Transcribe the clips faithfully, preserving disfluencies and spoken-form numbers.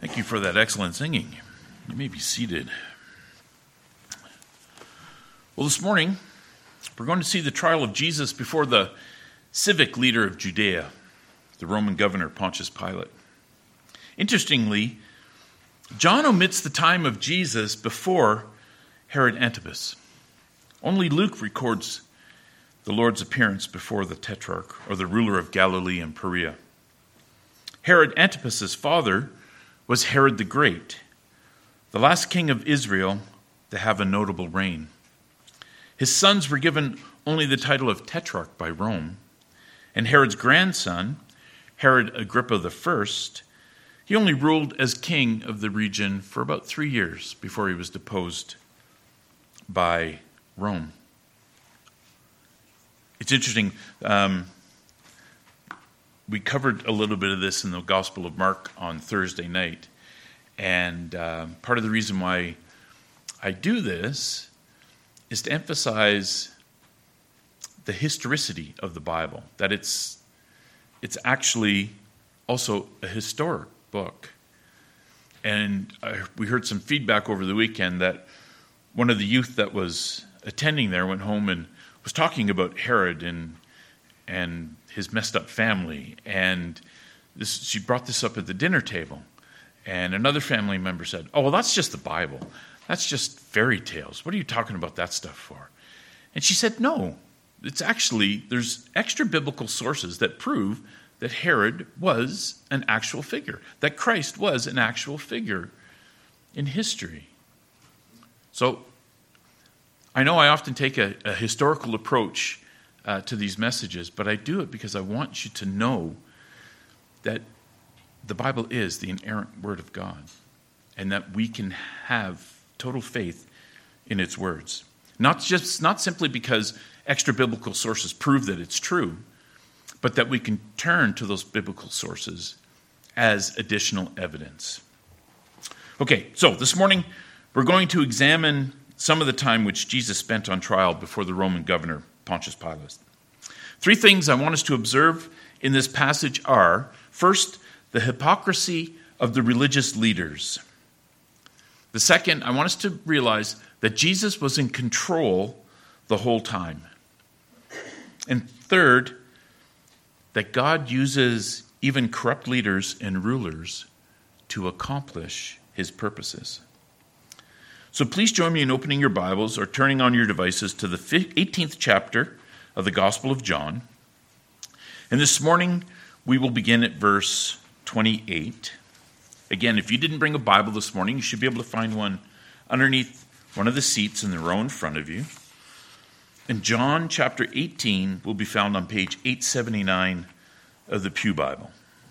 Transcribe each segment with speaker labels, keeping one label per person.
Speaker 1: Thank you for that excellent singing. You may be seated. Well, this morning, we're going to see the trial of Jesus before the civic leader of Judea, the Roman governor Pontius Pilate. Interestingly, John omits the time of Jesus before Herod Antipas. Only Luke records the Lord's appearance before the tetrarch, or the ruler of Galilee and Perea. Herod Antipas' father was Herod the Great, the last king of Israel to have a notable reign. His sons were given only the title of tetrarch by Rome, and Herod's grandson, Herod Agrippa the First, he only ruled as king of the region for about three years before he was deposed by Rome. It's interesting. Um, we covered a little bit of this in the Gospel of Mark on Thursday night. And uh, part of the reason why I do this is to emphasize the historicity of the Bible, that it's it's actually also a historic book. And I, we heard some feedback over the weekend that one of the youth that was attending there went home and was talking about Herod and and his messed up family. And this, she brought this up at the dinner table. And another family member said, oh, well, that's just the Bible. That's just fairy tales. What are you talking about that stuff for? And she said, no, it's actually, there's extra biblical sources that prove that Herod was an actual figure, that Christ was an actual figure in history. So I know I often take a, a historical approach uh, to these messages, but I do it because I want you to know that the Bible is the inerrant Word of God, and that we can have total faith in its words. Not just, not simply because extra biblical sources prove that it's true, but that we can turn to those biblical sources as additional evidence. Okay, so this morning we're going to examine some of the time which Jesus spent on trial before the Roman governor, Pontius Pilate. Three things I want us to observe in this passage are, first, the hypocrisy of the religious leaders. The second, I want us to realize that Jesus was in control the whole time. And third, that God uses even corrupt leaders and rulers to accomplish his purposes. So please join me in opening your Bibles or turning on your devices to the eighteenth chapter of the Gospel of John. And this morning, we will begin at verse twenty-eight. Again, if you didn't bring a Bible this morning, you should be able to find one underneath one of the seats in the row in front of you. And John chapter eighteen will be found on page eight seventy-nine of the Pew Bible.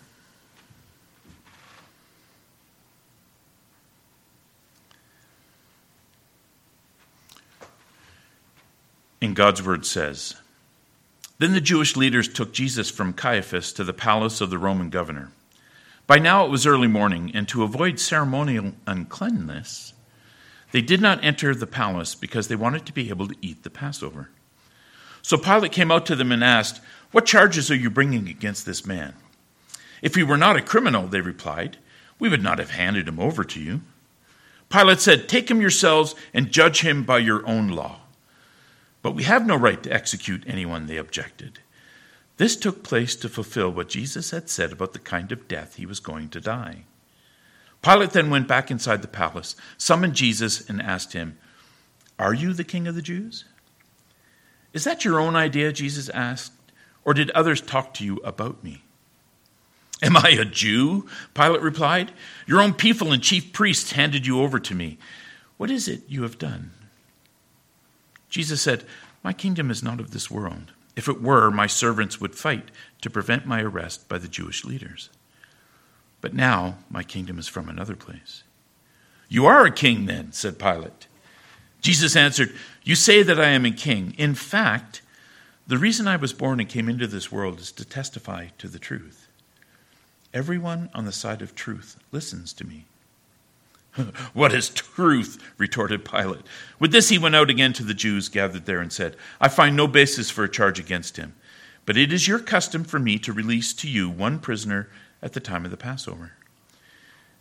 Speaker 1: And God's word says, then the Jewish leaders took Jesus from Caiaphas to the palace of the Roman governor. By now it was early morning, and to avoid ceremonial uncleanness, they did not enter the palace because they wanted to be able to eat the Passover. So Pilate came out to them and asked, what charges are you bringing against this man? If he were not a criminal, they replied, we would not have handed him over to you. Pilate said, take him yourselves and judge him by your own law. But we have no right to execute anyone, they objected. This took place to fulfill what Jesus had said about the kind of death he was going to die. Pilate then went back inside the palace, summoned Jesus, and asked him, are you the king of the Jews? Is that your own idea, Jesus asked, or did others talk to you about me? Am I a Jew? Pilate replied. Your own people and chief priests handed you over to me. What is it you have done? Jesus said, my kingdom is not of this world. If it were, my servants would fight to prevent my arrest by the Jewish leaders. But now my kingdom is from another place. You are a king then, said Pilate. Jesus answered, you say that I am a king. In fact, the reason I was born and came into this world is to testify to the truth. Everyone on the side of truth listens to me. What is truth? Retorted Pilate. With this he went out again to the Jews gathered there and said, I find no basis for a charge against him, but it is your custom for me to release to you one prisoner at the time of the Passover.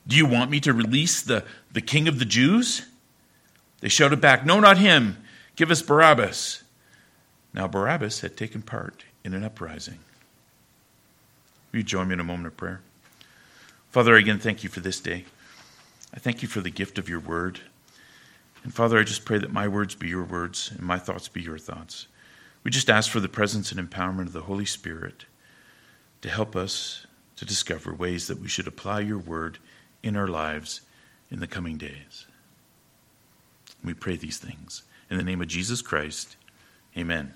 Speaker 1: Do you want me to release the, the king of the Jews?" They shouted back, "No, not him. Give us Barabbas." Now Barabbas had taken part in an uprising. Will you join me in a moment of prayer? Father, again, thank you for this day. I thank you for the gift of your word. And Father, I just pray that my words be your words and my thoughts be your thoughts. We just ask for the presence and empowerment of the Holy Spirit to help us to discover ways that we should apply your word in our lives in the coming days. We pray these things in the name of Jesus Christ. Amen.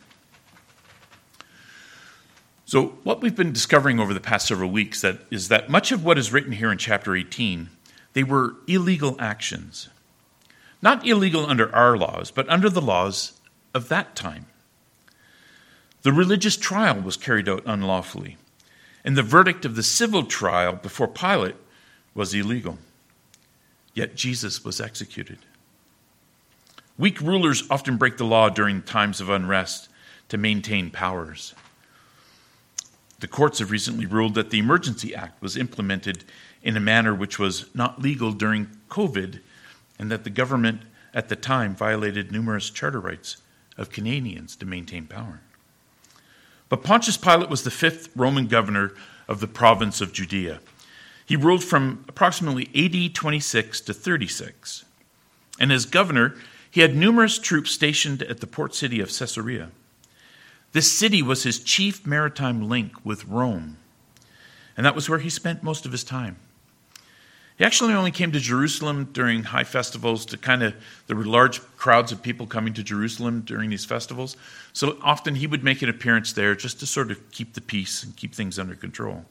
Speaker 1: So what we've been discovering over the past several weeks that is that much of what is written here in chapter eighteen, they were illegal actions. Not illegal under our laws, but under the laws of that time. The religious trial was carried out unlawfully, and the verdict of the civil trial before Pilate was illegal. Yet Jesus was executed. Weak rulers often break the law during times of unrest to maintain powers. The courts have recently ruled that the Emergency Act was implemented in a manner which was not legal during COVID, and that the government at the time violated numerous charter rights of Canadians to maintain power. But Pontius Pilate was the fifth Roman governor of the province of Judea. He ruled from approximately A D twenty-six to thirty-six. And as governor, he had numerous troops stationed at the port city of Caesarea. This city was his chief maritime link with Rome, and that was where he spent most of his time. He actually only came to Jerusalem during high festivals to kind of, there were large crowds of people coming to Jerusalem during these festivals, so often he would make an appearance there just to sort of keep the peace and keep things under control.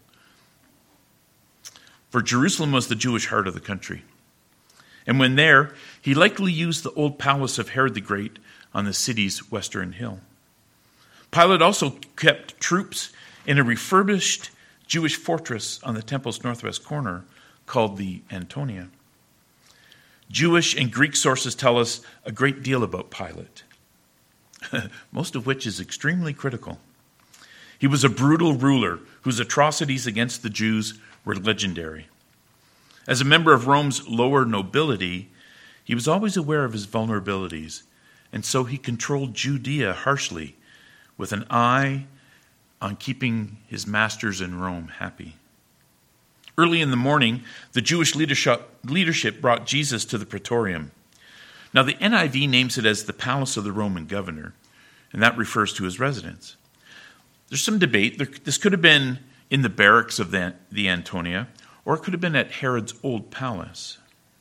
Speaker 1: For Jerusalem was the Jewish heart of the country. And when there, he likely used the old palace of Herod the Great on the city's western hill. Pilate also kept troops in a refurbished Jewish fortress on the temple's northwest corner called the Antonia. Jewish and Greek sources tell us a great deal about Pilate, most of which is extremely critical. He was a brutal ruler whose atrocities against the Jews were legendary. As a member of Rome's lower nobility, he was always aware of his vulnerabilities, and so he controlled Judea harshly with an eye on keeping his masters in Rome happy. Early in the morning, the Jewish leadership, leadership brought Jesus to the Praetorium. Now, the N I V names it as the palace of the Roman governor, and that refers to his residence. There's some debate. There, this could have been in the barracks of the, the Antonia, or it could have been at Herod's old palace.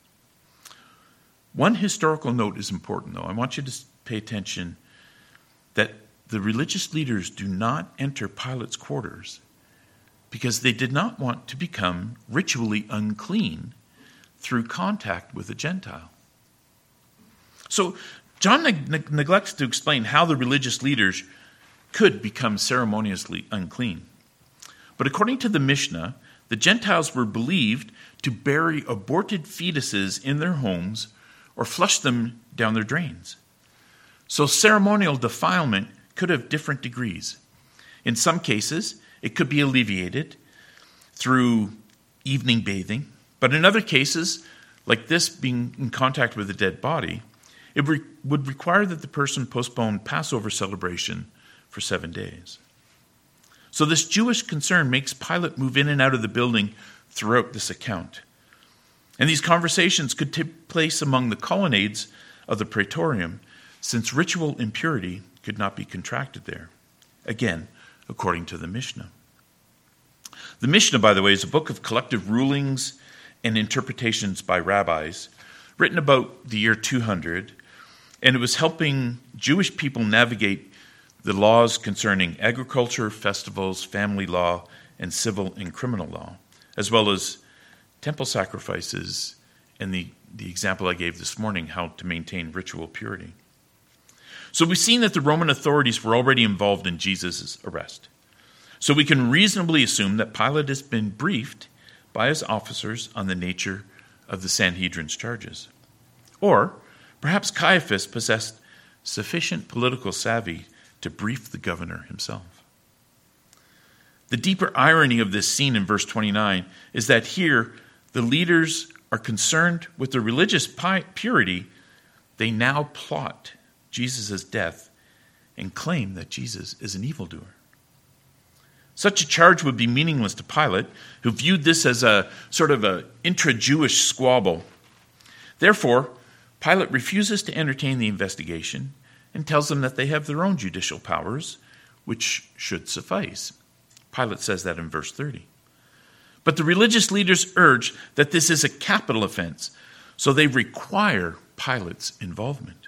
Speaker 1: One historical note is important, though. I want you to pay attention that the religious leaders do not enter Pilate's quarters because they did not want to become ritually unclean through contact with a Gentile. So John neg- neglects to explain how the religious leaders could become ceremoniously unclean. But according to the Mishnah, the Gentiles were believed to bury aborted fetuses in their homes or flush them down their drains. So ceremonial defilement could have different degrees. In some cases, it could be alleviated through evening bathing, but in other cases, like this being in contact with a dead body, it re- would require that the person postpone Passover celebration for seven days. So this Jewish concern makes Pilate move in and out of the building throughout this account. And these conversations could take place among the colonnades of the Praetorium, since ritual impurity could not be contracted there. Again, according to the Mishnah. The Mishnah, by the way, is a book of collective rulings and interpretations by rabbis, written about the year two hundred, and it was helping Jewish people navigate the laws concerning agriculture, festivals, family law, and civil and criminal law, as well as temple sacrifices and the, the example I gave this morning, how to maintain ritual purity. So we've seen that the Roman authorities were already involved in Jesus' arrest. So we can reasonably assume that Pilate has been briefed by his officers on the nature of the Sanhedrin's charges. Or perhaps Caiaphas possessed sufficient political savvy to brief the governor himself. The deeper irony of this scene in verse twenty-nine is that here the leaders are concerned with their religious purity, they now plot Jesus' death and claim that Jesus is an evildoer. Such a charge would be meaningless to Pilate, who viewed this as a sort of an intra-Jewish squabble. Therefore, Pilate refuses to entertain the investigation and tells them that they have their own judicial powers, which should suffice. Pilate says that in verse thirty. But the religious leaders urge that this is a capital offense, so they require Pilate's involvement.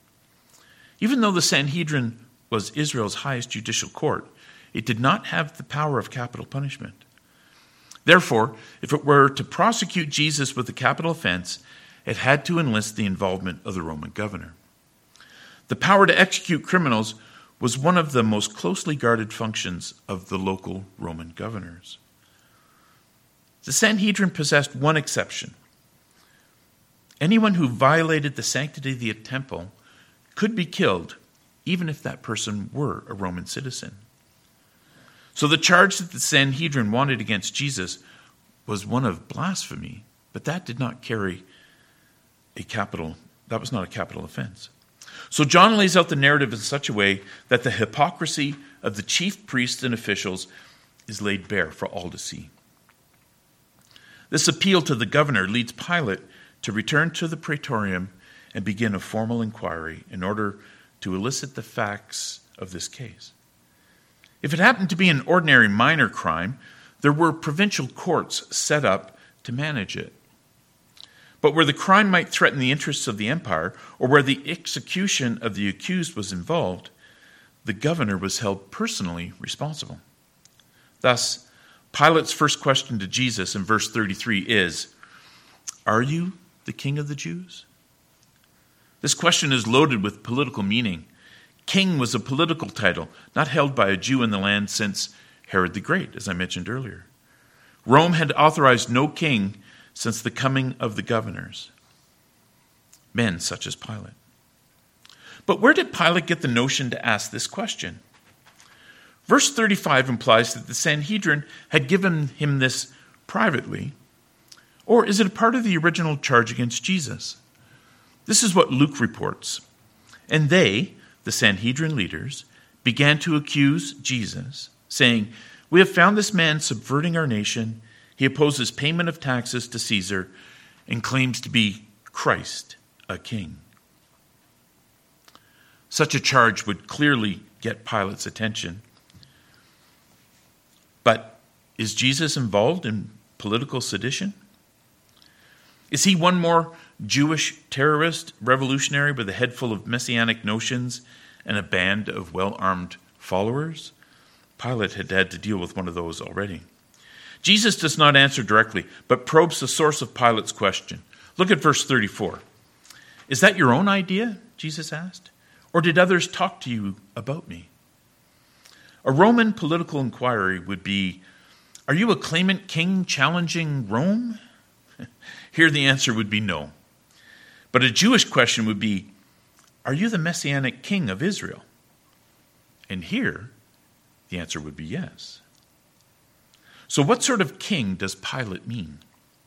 Speaker 1: Even though the Sanhedrin was Israel's highest judicial court, it did not have the power of capital punishment. Therefore, if it were to prosecute Jesus with a capital offense, it had to enlist the involvement of the Roman governor. The power to execute criminals was one of the most closely guarded functions of the local Roman governors. The Sanhedrin possessed one exception. Anyone who violated the sanctity of the temple could be killed, even if that person were a Roman citizen. So the charge that the Sanhedrin wanted against Jesus was one of blasphemy, but that did not carry a capital, that was not a capital offense. So John lays out the narrative in such a way that the hypocrisy of the chief priests and officials is laid bare for all to see. This appeal to the governor leads Pilate to return to the praetorium and begin a formal inquiry in order to elicit the facts of this case. If it happened to be an ordinary minor crime, there were provincial courts set up to manage it. But where the crime might threaten the interests of the empire, or where the execution of the accused was involved, the governor was held personally responsible. Thus, Pilate's first question to Jesus in verse thirty-three is, "Are you the king of the Jews?" This question is loaded with political meaning. King was a political title, not held by a Jew in the land since Herod the Great, as I mentioned earlier. Rome had authorized no king since the coming of the governors, men such as Pilate. But where did Pilate get the notion to ask this question? Verse thirty-five implies that the Sanhedrin had given him this privately, or is it a part of the original charge against Jesus? This is what Luke reports. And they, the Sanhedrin leaders, began to accuse Jesus, saying, "We have found this man subverting our nation. He opposes payment of taxes to Caesar and claims to be Christ, a king." Such a charge would clearly get Pilate's attention. But is Jesus involved in political sedition? Is he one more Jewish terrorist revolutionary with a head full of messianic notions and a band of well-armed followers? Pilate had had to deal with one of those already. Jesus does not answer directly, but probes the source of Pilate's question. Look at verse thirty-four. "Is that your own idea?" Jesus asked. "Or did others talk to you about me?" A Roman political inquiry would be, "Are you a claimant king challenging Rome?" Here the answer would be no. But a Jewish question would be, "Are you the messianic king of Israel?" And here the answer would be yes. So what sort of king does Pilate mean?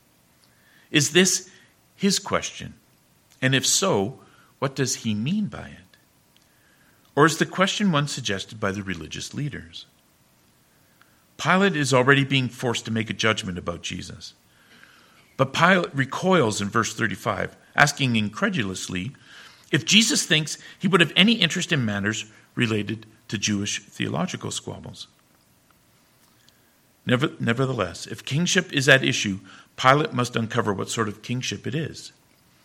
Speaker 1: Is this his question? And if so, what does he mean by it? Or is the question one suggested by the religious leaders? Pilate is already being forced to make a judgment about Jesus. But Pilate recoils in verse thirty-five, asking incredulously if Jesus thinks he would have any interest in matters related to Jewish theological squabbles. Never, nevertheless, if kingship is at issue, Pilate must uncover what sort of kingship it is.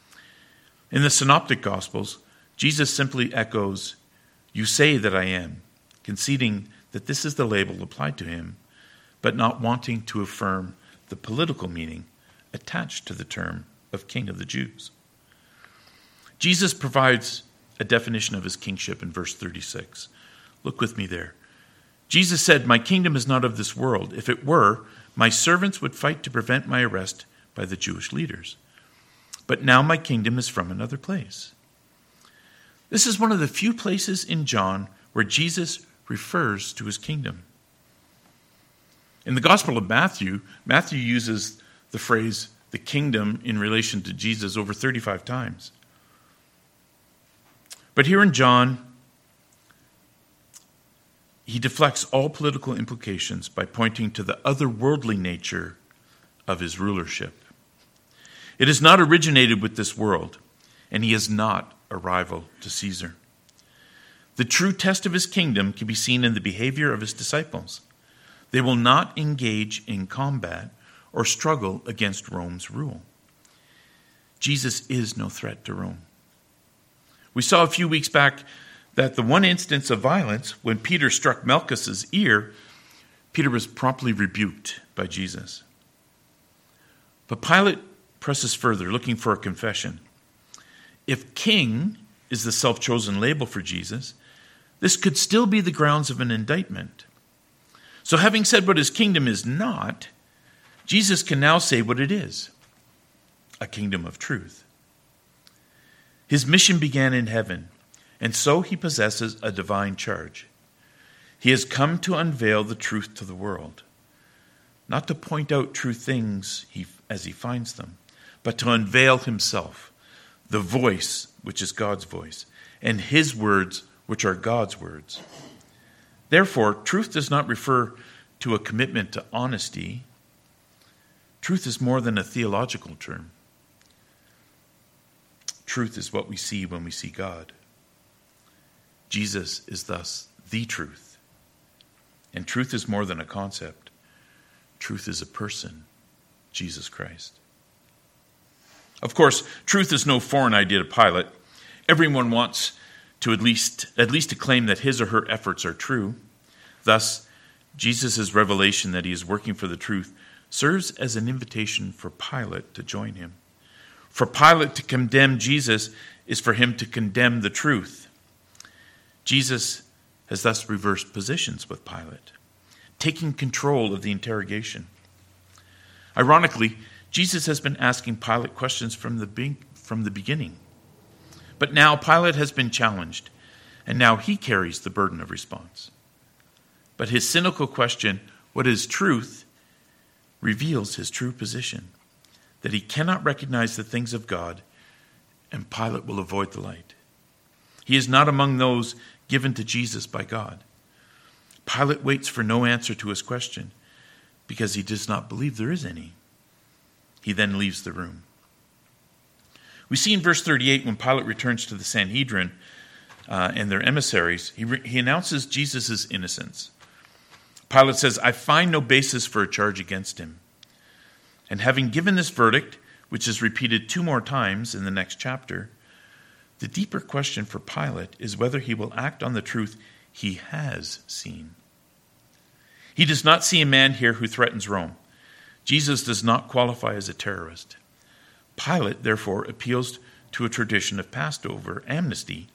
Speaker 1: In the Synoptic Gospels, Jesus simply echoes, "You say that I am," conceding that this is the label applied to him, but not wanting to affirm the political meaning attached to the term of King of the Jews. Jesus provides a definition of his kingship in verse thirty-six. Look with me there. Jesus said, "My kingdom is not of this world. If it were, my servants would fight to prevent my arrest by the Jewish leaders. But now my kingdom is from another place." This is one of the few places in John where Jesus refers to his kingdom. In the Gospel of Matthew, Matthew uses the phrase, the kingdom in relation to Jesus over thirty-five times. But here in John, he deflects all political implications by pointing to the otherworldly nature of his rulership. It is not originated with this world, and he is not a rival to Caesar. The true test of his kingdom can be seen in the behavior of his disciples. They will not engage in combat or struggle against Rome's rule. Jesus is no threat to Rome. We saw a few weeks back that the one instance of violence, when Peter struck Malchus's ear, Peter was promptly rebuked by Jesus. But Pilate presses further, looking for a confession. If king is the self-chosen label for Jesus, this could still be the grounds of an indictment. So having said what his kingdom is not, Jesus can now say what it is, a kingdom of truth. His mission began in heaven, and so he possesses a divine charge. He has come to unveil the truth to the world, not to point out true things he, as he finds them, but to unveil himself, the voice which is God's voice, and his words which are God's words. Therefore, truth does not refer to a commitment to honesty. Truth is more than a theological term. Truth is what we see when we see God. Jesus is thus the truth. And truth is more than a concept. Truth is a person, Jesus Christ. Of course, truth is no foreign idea to Pilate. Everyone wants to at least, at least to claim that his or her efforts are true. Thus, Jesus' revelation that he is working for the truth serves as an invitation for Pilate to join him. For Pilate to condemn Jesus is for him to condemn the truth. Jesus has thus reversed positions with Pilate, taking control of the interrogation. Ironically, Jesus has been asking Pilate questions from the be- from the beginning. But now Pilate has been challenged, and now he carries the burden of response. But his cynical question, what is truth, reveals his true position, that he cannot recognize the things of God, and Pilate will avoid the light. He is not among those given to Jesus by God. Pilate waits for no answer to his question because he does not believe there is any. He then leaves the room. We see in verse thirty-eight, when Pilate returns to the Sanhedrin uh, and their emissaries, he, re- he announces Jesus' innocence. Pilate says, I find no basis for a charge against him. And having given this verdict, which is repeated two more times in the next chapter, the deeper question for Pilate is whether he will act on the truth he has seen. He does not see a man here who threatens Rome. Jesus does not qualify as a terrorist. Pilate, therefore, appeals to a tradition of Passover amnesty,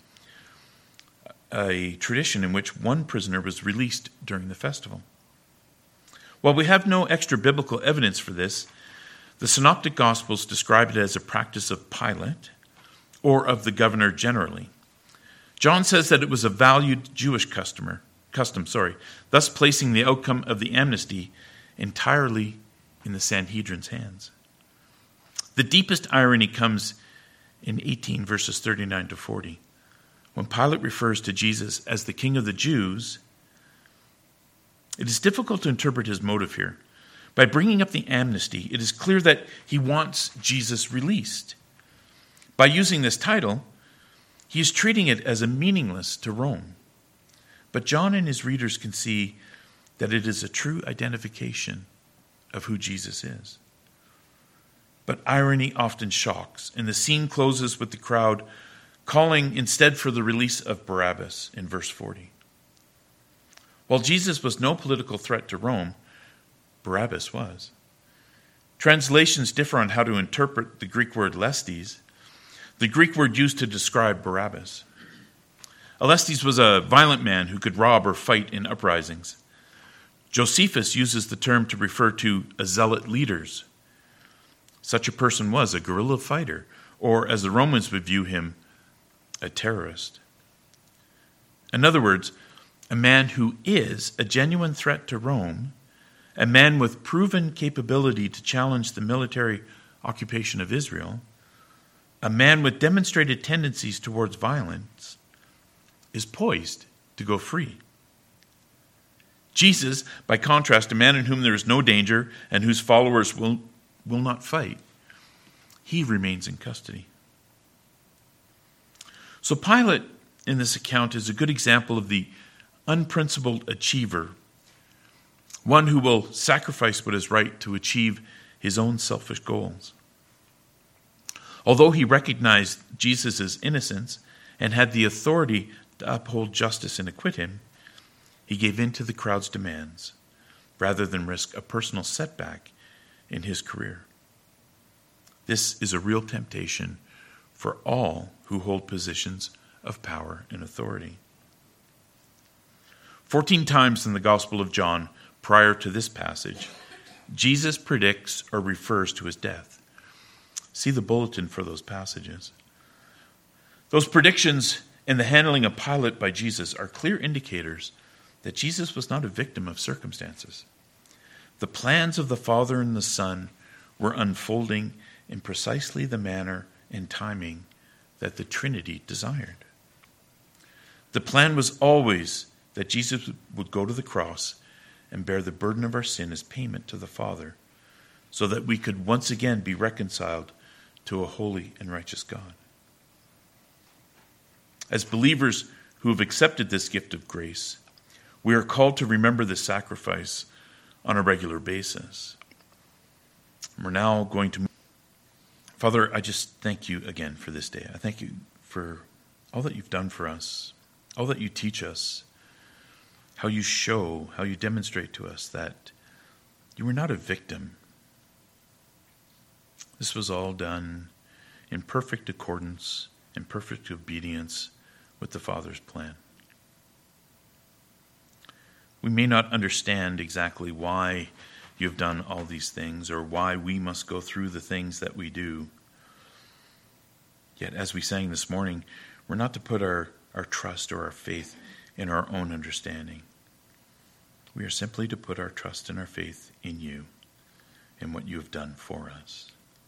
Speaker 1: a tradition in which one prisoner was released during the festival. While we have no extra biblical evidence for this, the Synoptic Gospels describe it as a practice of Pilate or of the governor generally. John says that it was a valued Jewish customer, custom, sorry, thus placing the outcome of the amnesty entirely in the Sanhedrin's hands. The deepest irony comes in eighteen, verses thirty-nine to forty. When Pilate refers to Jesus as the King of the Jews, it is difficult to interpret his motive here. By bringing up the amnesty, it is clear that he wants Jesus released. By using this title, he is treating it as a meaningless to Rome. But John and his readers can see that it is a true identification of who Jesus is. But irony often shocks, and the scene closes with the crowd calling instead for the release of Barabbas in verse forty. While Jesus was no political threat to Rome, Barabbas was. Translations differ on how to interpret the Greek word lestes, the Greek word used to describe Barabbas. Lestes was a violent man who could rob or fight in uprisings. Josephus uses the term to refer to a zealot leaders. Such a person was a guerrilla fighter, or as the Romans would view him, a terrorist. In other words, a man who is a genuine threat to Rome, a man with proven capability to challenge the military occupation of Israel, a man with demonstrated tendencies towards violence is poised to go free. Jesus, by contrast, a man in whom there is no danger and whose followers will, will not fight, he remains in custody. So Pilate, in this account, is a good example of the unprincipled achiever, one who will sacrifice what is right to achieve his own selfish goals. Although he recognized Jesus' innocence and had the authority to uphold justice and acquit him, he gave in to the crowd's demands rather than risk a personal setback in his career. This is a real temptation for all who hold positions of power and authority. Fourteen times in the Gospel of John, prior to this passage, Jesus predicts or refers to his death. See the bulletin for those passages. Those predictions and the handling of Pilate by Jesus are clear indicators that Jesus was not a victim of circumstances. The plans of the Father and the Son were unfolding in precisely the manner and timing that the Trinity desired. The plan was always that Jesus would go to the cross and bear the burden of our sin as payment to the Father, so that we could once again be reconciled to a holy and righteous God. As believers who have accepted this gift of grace, we are called to remember this sacrifice on a regular basis. We're now going to... Father, I just thank you again for this day. I thank you for all that you've done for us, all that you teach us, how you show, how you demonstrate to us that you were not a victim. This was all done in perfect accordance, in perfect obedience with the Father's plan. We may not understand exactly why you have done all these things or why we must go through the things that we do. Yet, as we sang this morning, we're not to put our, our trust or our faith in our own understanding. We are simply to put our trust and our faith in you and what you have done for us.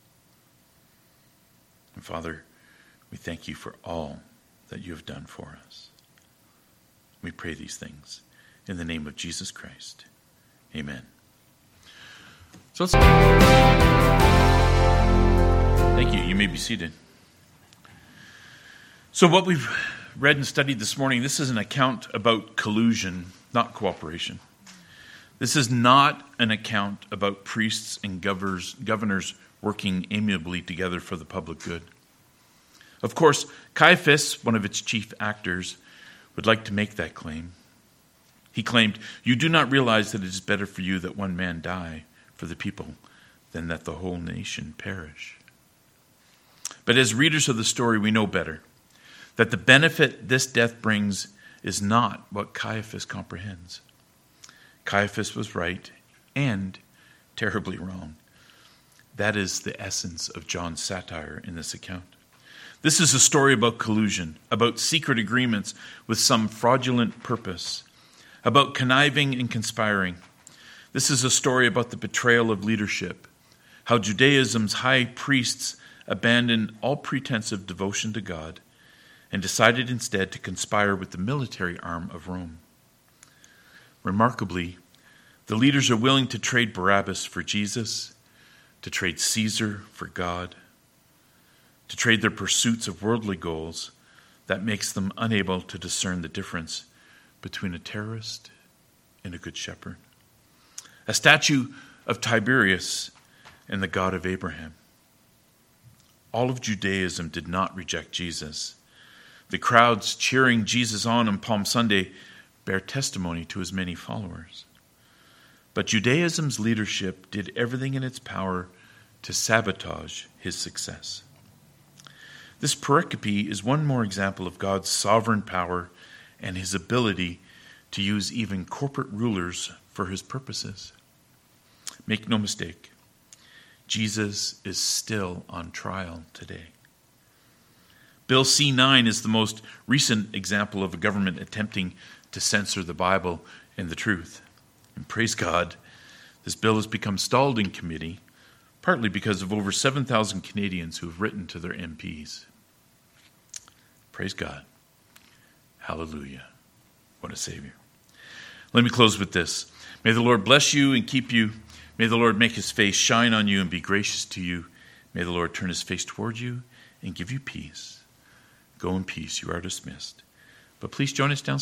Speaker 1: And Father, we thank you for all that you have done for us. We pray these things in the name of Jesus Christ. Amen. So let's... Thank you. You may be seated. So what we've read and studied this morning, this is an account about collusion, not cooperation. This is not an account about priests and governors, governors working amiably together for the public good. Of course, Caiaphas, one of its chief actors, would like to make that claim. He claimed, "You do not realize that it is better for you that one man die for the people than that the whole nation perish." But as readers of the story, we know better, that the benefit this death brings is not what Caiaphas comprehends. Caiaphas was right and terribly wrong. That is the essence of John's satire in this account. This is a story about collusion, about secret agreements with some fraudulent purpose, about conniving and conspiring. This is a story about the betrayal of leadership, how Judaism's high priests abandoned all pretense of devotion to God and decided instead to conspire with the military arm of Rome. Remarkably, the leaders are willing to trade Barabbas for Jesus, to trade Caesar for God, to trade their pursuits of worldly goals that makes them unable to discern the difference between a terrorist and a good shepherd. A statue of Tiberius and the God of Abraham. All of Judaism did not reject Jesus. The crowds cheering Jesus on on Palm Sunday bear testimony to his many followers. But Judaism's leadership did everything in its power to sabotage his success. This pericope is one more example of God's sovereign power and his ability to use even corporate rulers for his purposes. Make no mistake, Jesus is still on trial today. Bill C nine is the most recent example of a government attempting to censor the Bible and the truth. And praise God, this bill has become stalled in committee, partly because of over seven thousand Canadians who have written to their M Ps. Praise God. Hallelujah. What a Savior. Let me close with this. May the Lord bless you and keep you. May the Lord make his face shine on you and be gracious to you. May the Lord turn his face toward you and give you peace. Go in peace. You are dismissed. But please join us downstairs.